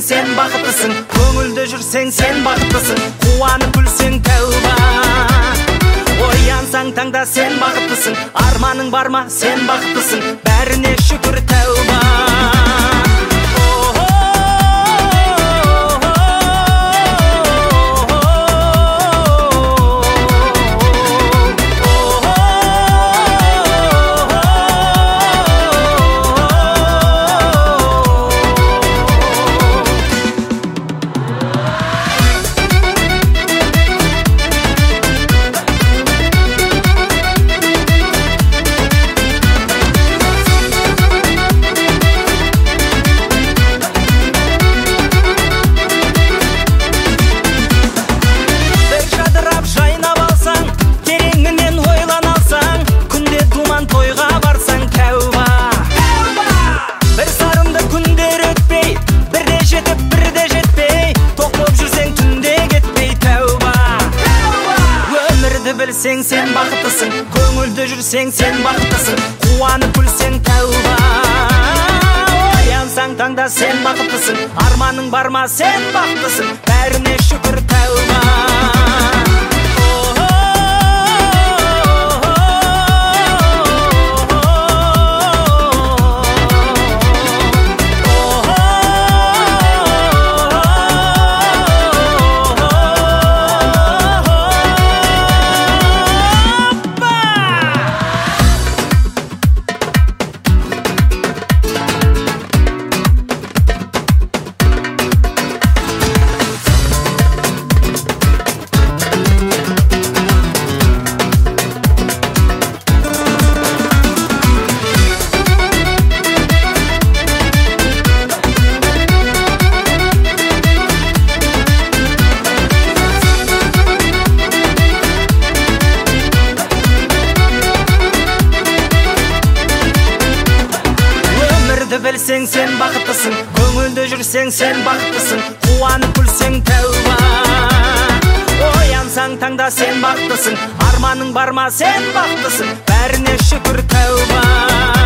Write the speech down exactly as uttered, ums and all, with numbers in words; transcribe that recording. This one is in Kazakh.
сен бақыттысың, көңілді жүрсең сен бақыттысың, қуанып күлсең тәуба. Оянсаң таңда сен бақыттысың, арманың бар ма сен бақыттысың, бәріне шүкір тәуба. Білсең сен бақыттысың, көңілді жүрсең сен бақыттысың, қуанып күлсең тәуба. Оянсаң таңда сен бақыттысың, арманың бар ма сен бақыттысың, бәріне шүкір тәуба. Білсең сен бақыттысың, көңілді жүрсең сен бақыттысың, қуанып күлсең тәуба. Оянсаң таңда сен бақыттысың, арманың бар ма сен бақыттысың, бәріне шүкір тәуба.